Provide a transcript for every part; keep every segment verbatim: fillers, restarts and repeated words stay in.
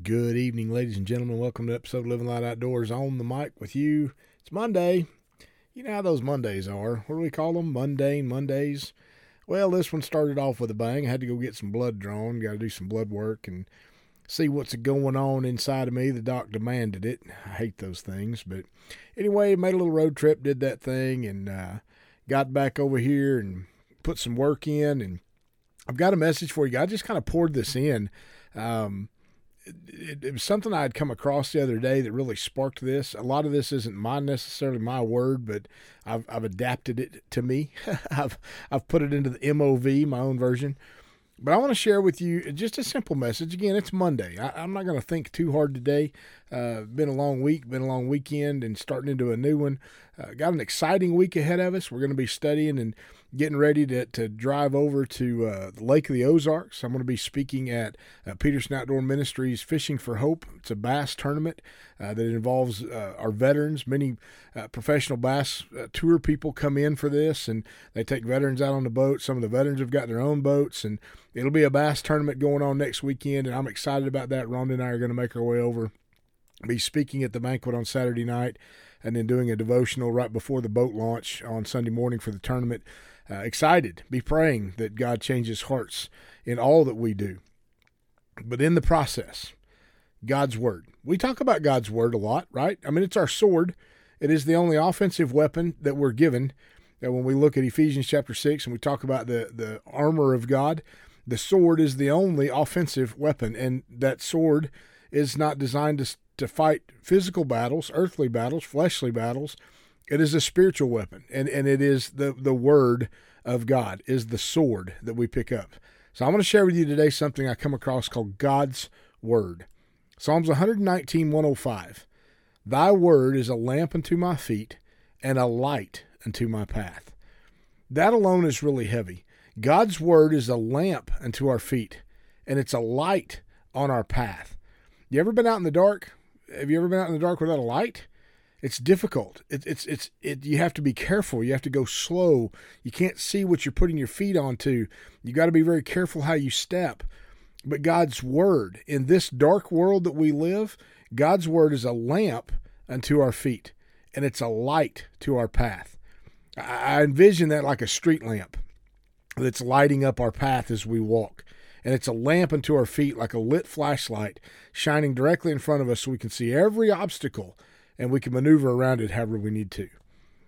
Good evening, ladies and gentlemen. Welcome to episode of Living Light Outdoors. On the mic with you. It's Monday. You know how those Mondays are. What do we call them? Mundane Mondays. Well, this one started off with a bang. I had to go get some blood drawn. Got to do some blood work and see what's going on inside of me. The doc demanded it. I hate those things. But anyway, made a little road trip, did that thing, and uh, got back over here and put some work in. And I've got a message for you. I just kind of poured this in. Um, It, it was something I had come across the other day that really sparked this. A lot of this isn't my necessarily my word, but I've I've adapted it to me. I've I've put it into the M O V, my own version. But I want to share with you just a simple message. Again, it's Monday. I, I'm not going to think too hard today. Uh, been a long week, been a long weekend, and starting into a new one. Uh, got an exciting week ahead of us. We're going to be studying and getting ready to, to drive over to uh, the Lake of the Ozarks. I'm going to be speaking at uh, Peterson Outdoor Ministries Fishing for Hope. It's a bass tournament uh, that involves uh, our veterans. Many uh, professional bass uh, tour people come in for this, and they take veterans out on the boat. Some of the veterans have got their own boats, and it'll be a bass tournament going on next weekend, and I'm excited about that. Rhonda and I are going to make our way over, be speaking at the banquet on Saturday night, and then doing a devotional right before the boat launch on Sunday morning for the tournament. Uh, excited, be praying that God changes hearts in all that we do. But in the process, God's Word. We talk about God's Word a lot, right? I mean, it's our sword. It is the only offensive weapon that we're given. And when we look at Ephesians chapter six and we talk about the, the armor of God, the sword is the only offensive weapon. And that sword is not designed to, to fight physical battles, earthly battles, fleshly battles. It is a spiritual weapon, and, and it is the, the Word of God, is the sword that we pick up. So I'm going to share with you today something I come across called God's Word. Psalms one nineteen, one oh five. Thy word is a lamp unto my feet and a light unto my path. That alone is really heavy. God's Word is a lamp unto our feet, and it's a light on our path. You ever been out in the dark? Have you ever been out in the dark without a light? It's difficult. It, it's it's it. You have to be careful. You have to go slow. You can't see what you're putting your feet onto. You got to be very careful how you step. But God's Word, in this dark world that we live, God's Word is a lamp unto our feet, and it's a light to our path. I, I envision that like a street lamp that's lighting up our path as we walk. And it's a lamp unto our feet like a lit flashlight shining directly in front of us so we can see every obstacle and we can maneuver around it however we need to.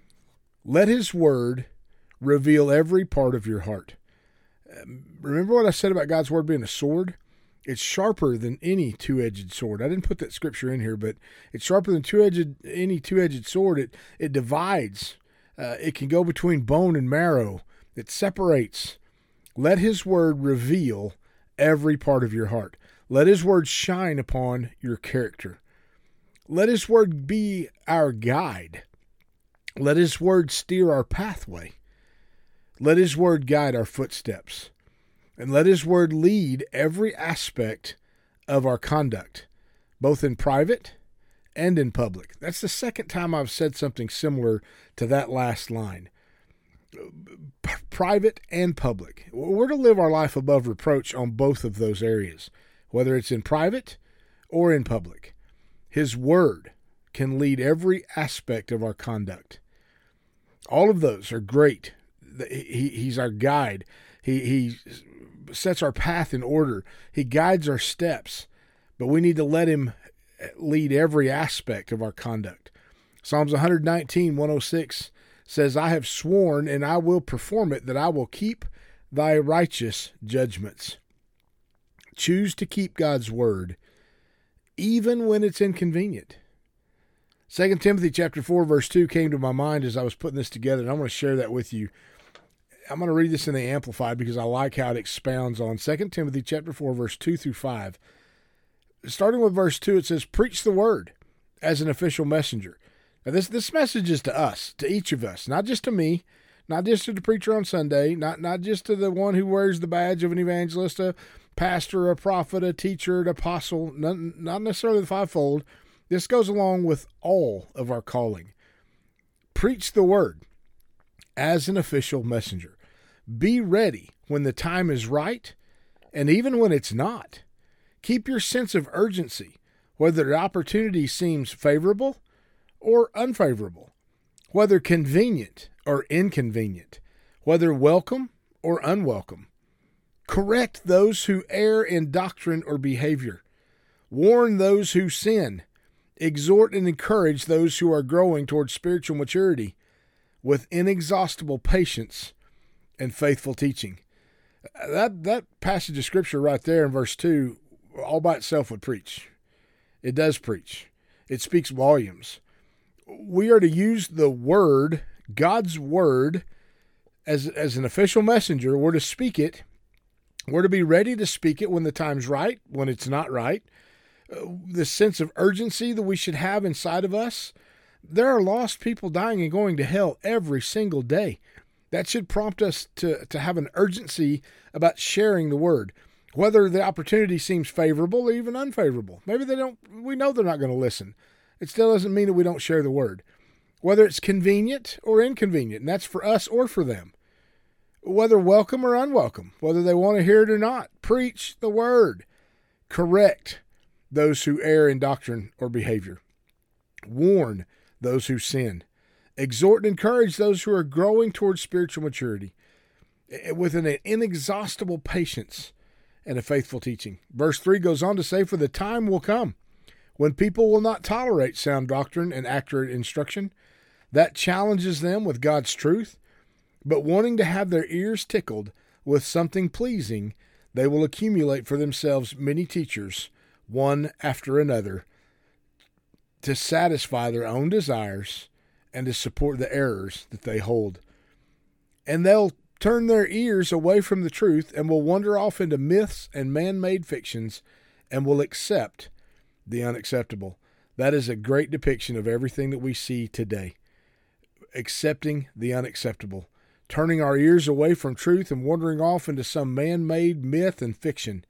Let His Word reveal every part of your heart. Remember what I said about God's Word being a sword? It's sharper than any two-edged sword. I didn't put that scripture in here, but it's sharper than two-edged any two-edged sword. It it divides. Uh, it can go between bone and marrow. It separates. Let His Word reveal every part of your heart. Let His Word shine upon your character. Let His Word be our guide. Let His Word steer our pathway. Let His Word guide our footsteps. And let His Word lead every aspect of our conduct, both in private and in public. That's the second time I've said something similar to that last line. P- private and public. We're to live our life above reproach on both of those areas, whether it's in private or in public. His Word can lead every aspect of our conduct. All of those are great. He, he's our guide. He, he sets our path in order. He guides our steps. But we need to let Him lead every aspect of our conduct. Psalms one nineteen, one oh six says, I have sworn and I will perform it, that I will keep thy righteous judgments. Choose to keep God's Word, even when it's inconvenient. Second Timothy chapter four, verse two came to my mind as I was putting this together, and I'm going to share that with you. I'm going to read this in the Amplified because I like how it expounds on Second Timothy chapter four, verse two through five. Starting with verse two, it says, preach the word as an official messenger. Now this, this message is to us, to each of us, not just to me, not just to the preacher on Sunday, not, not just to the one who wears the badge of an evangelist, a pastor, a prophet, a teacher, an apostle, not, not necessarily the fivefold. This goes along with all of our calling. Preach the word as an official messenger. Be ready when the time is right and even when it's not. Keep your sense of urgency, whether the opportunity seems favorable or unfavorable, whether convenient or inconvenient, whether welcome or unwelcome. Correct those who err in doctrine or behavior. Warn those who sin. Exhort and encourage those who are growing towards spiritual maturity with inexhaustible patience and faithful teaching. That that passage of Scripture right there in verse two, all by itself would preach. It does preach. It speaks volumes. We are to use the Word, God's Word, as, as an official messenger. We're to speak it. We're to be ready to speak it when the time's right, when it's not right. Uh, the sense of urgency that we should have inside of us. There are lost people dying and going to hell every single day. That should prompt us to, to have an urgency about sharing the Word, whether the opportunity seems favorable or even unfavorable. Maybe they don't, we know they're not going to listen. It still doesn't mean that we don't share the Word. Whether it's convenient or inconvenient, and that's for us or for them. Whether welcome or unwelcome, whether they want to hear it or not. Preach the Word. Correct those who err in doctrine or behavior. Warn those who sin. Exhort and encourage those who are growing towards spiritual maturity with an inexhaustible patience and a faithful teaching. Verse three goes on to say, for the time will come when people will not tolerate sound doctrine and accurate instruction. That challenges them with God's truth, but wanting to have their ears tickled with something pleasing, they will accumulate for themselves many teachers, one after another, to satisfy their own desires and to support the errors that they hold. And they'll turn their ears away from the truth and will wander off into myths and man-made fictions and will accept the unacceptable. That is a great depiction of everything that we see today. Accepting the unacceptable. Turning our ears away from truth and wandering off into some man-made myth and fiction.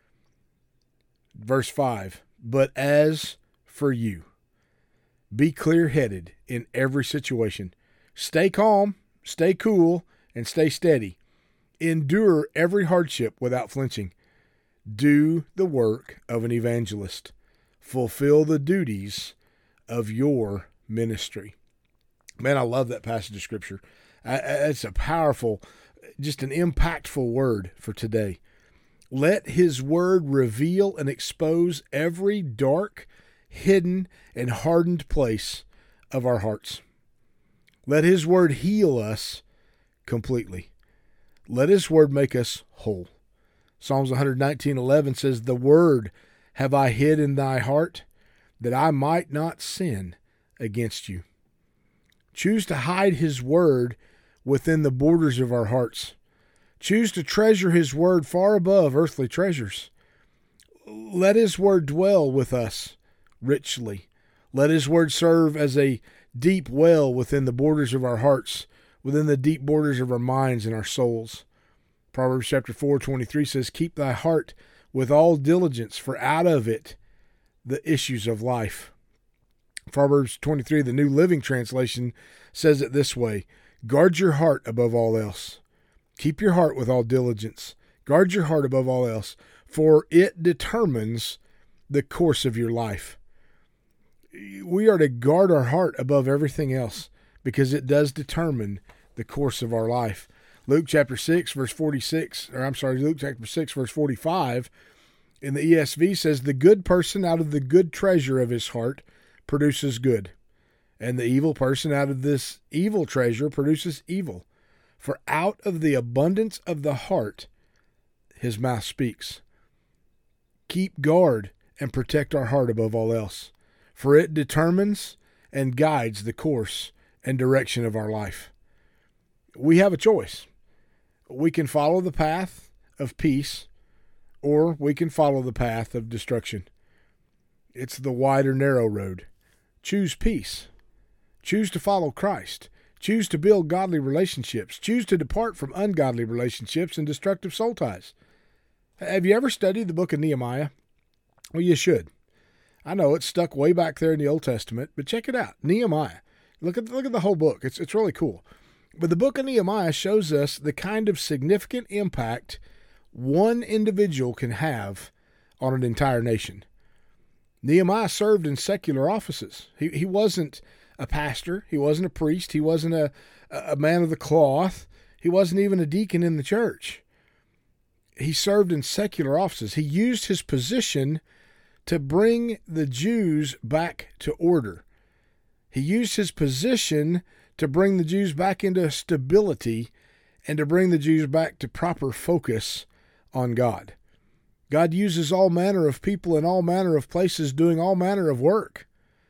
Verse five, but as for you, be clear-headed in every situation. Stay calm, stay cool, and stay steady. Endure every hardship without flinching. Do the work of an evangelist. Fulfill the duties of your ministry. Man, I love that passage of Scripture. It's a powerful, just an impactful word for today. Let His Word reveal and expose every dark, hidden, and hardened place of our hearts. Let His Word heal us completely. Let His Word make us whole. Psalms one nineteen eleven says, the Word have I hid in thy heart, that I might not sin against you. Choose to hide His Word within the borders of our hearts. Choose to treasure His Word far above earthly treasures. Let His Word dwell with us richly. Let His Word serve as a deep well within the borders of our hearts, within the deep borders of our minds and our souls. Proverbs chapter four twenty-three says, keep thy heart with all diligence, for out of it the issues of life. Proverbs twenty-three, the New Living Translation, says it this way, guard your heart above all else. Keep your heart with all diligence. Guard your heart above all else, for it determines the course of your life. We are to guard our heart above everything else because it does determine the course of our life. Luke chapter six, verse forty-six, or I'm sorry, Luke chapter six, verse forty-five, in the E S V says, the good person out of the good treasure of his heart produces good, and the evil person out of this evil treasure produces evil. For out of the abundance of the heart, his mouth speaks. Keep guard and protect our heart above all else, for it determines and guides the course and direction of our life. We have a choice. We can follow the path of peace, or we can follow the path of destruction. It's the wide or narrow road. Choose peace. Choose to follow Christ. Choose to build godly relationships. Choose to depart from ungodly relationships and destructive soul ties. Have you ever studied the book of Nehemiah? Well, you should. I know it's stuck way back there in the Old Testament, but check it out. Nehemiah. Look at look at the whole book. It's it's really cool. But the book of Nehemiah shows us the kind of significant impact one individual can have on an entire nation. Nehemiah served in secular offices. He he wasn't a pastor. He wasn't a priest. He wasn't a, a man of the cloth. He wasn't even a deacon in the church. He served in secular offices. He used his position to bring the Jews back to order. He used his position to bring the Jews back into stability and to bring the Jews back to proper focus on God. God uses all manner of people in all manner of places doing all manner of work.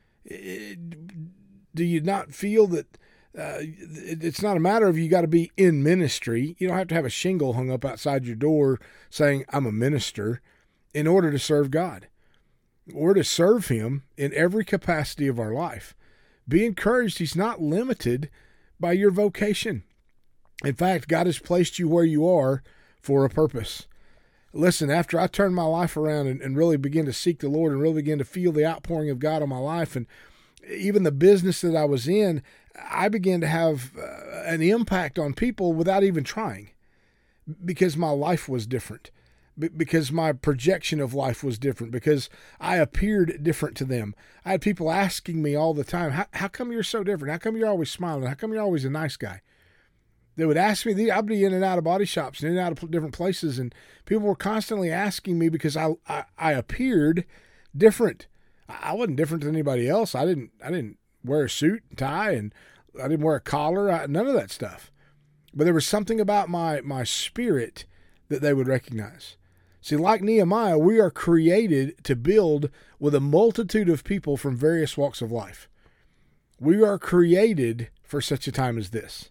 Do you not feel that uh, it's not a matter of you got to be in ministry? You don't have to have a shingle hung up outside your door saying, I'm a minister, in order to serve God. We're to serve him in every capacity of our life. Be encouraged. He's not limited by your vocation. In fact, God has placed you where you are for a purpose. Listen, after I turned my life around and, and really began to seek the Lord and really began to feel the outpouring of God on my life, and even the business that I was in, I began to have uh, an impact on people without even trying, because my life was different, B- because my projection of life was different, because I appeared different to them. I had people asking me all the time, how, how come you're so different? How come you're always smiling? How come you're always a nice guy? They would ask me, I'd be in and out of body shops and in and out of different places, and people were constantly asking me because I, I, I appeared different. I wasn't different than anybody else. I didn't I didn't wear a suit and tie, and I didn't wear a collar, I, none of that stuff. But there was something about my, my spirit that they would recognize. See, like Nehemiah, we are created to build with a multitude of people from various walks of life. We are created for such a time as this.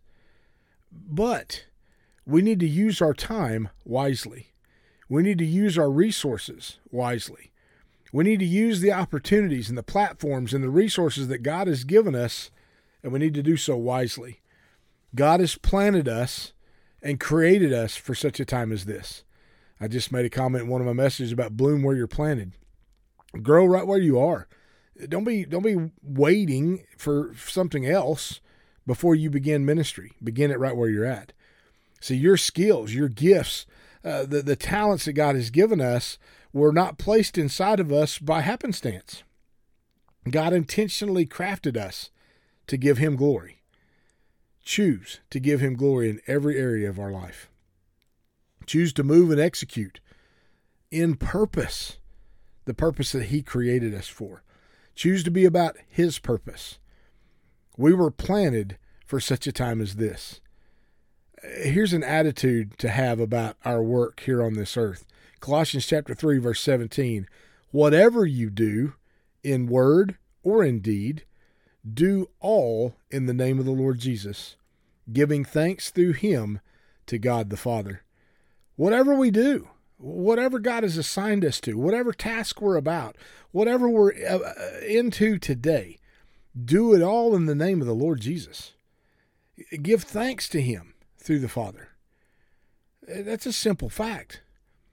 But we need to use our time wisely. We need to use our resources wisely. We need to use the opportunities and the platforms and the resources that God has given us, and we need to do so wisely. God has planted us and created us for such a time as this. I just made a comment in one of my messages about bloom where you're planted. Grow right where you are. Don't be, don't be waiting for something else before you begin ministry. Begin it right where you're at. See, your skills, your gifts, uh, the, the talents that God has given us were not placed inside of us by happenstance. God intentionally crafted us to give him glory. Choose to give him glory in every area of our life. Choose to move and execute in purpose, the purpose that he created us for. Choose to be about his purpose. We were planted for such a time as this. Here's an attitude to have about our work here on this earth. Colossians chapter three, verse seventeen. Whatever you do, in word or in deed, do all in the name of the Lord Jesus, giving thanks through him to God the Father. Whatever we do, whatever God has assigned us to, whatever task we're about, whatever we're into today, do it all in the name of the Lord Jesus. Give thanks to him through the Father. That's a simple fact.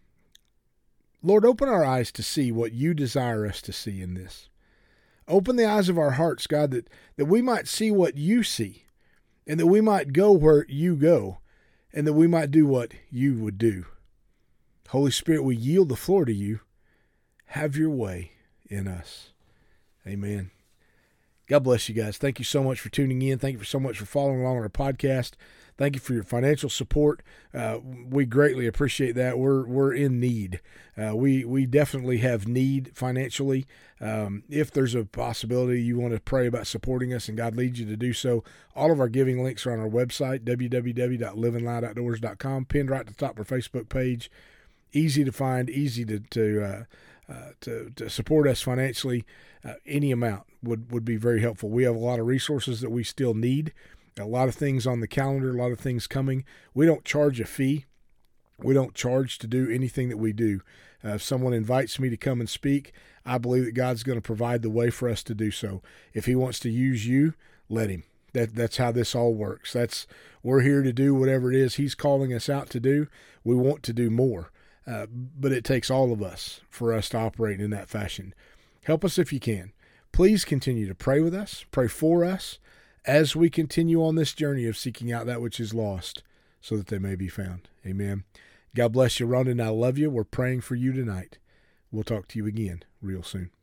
Lord, open our eyes to see what you desire us to see in this. Open the eyes of our hearts, God, that, that we might see what you see, and that we might go where you go, and that we might do what you would do. Holy Spirit, we yield the floor to you. Have your way in us. Amen. God bless you guys. Thank you so much for tuning in. Thank you so much for following along on our podcast. Thank you for your financial support. Uh, we greatly appreciate that. We're we're in need. Uh, we we definitely have need financially. Um, if there's a possibility you want to pray about supporting us and God leads you to do so, all of our giving links are on our website, w w w dot living loud outdoors dot com, pinned right to the top of our Facebook page. Easy to find, easy to to uh, uh, to, to support us financially. Uh, any amount would, would be very helpful. We have a lot of resources that we still need. A lot of things on the calendar, a lot of things coming. We don't charge a fee. We don't charge to do anything that we do. Uh, if someone invites me to come and speak, I believe that God's going to provide the way for us to do so. If he wants to use you, let him. That That's how this all works. That's we're here to do whatever it is he's calling us out to do. We want to do more, uh, but it takes all of us for us to operate in that fashion. Help us if you can. Please continue to pray with us, pray for us, as we continue on this journey of seeking out that which is lost so that they may be found. Amen. God bless you, Rhonda, and I love you. We're praying for you tonight. We'll talk to you again real soon.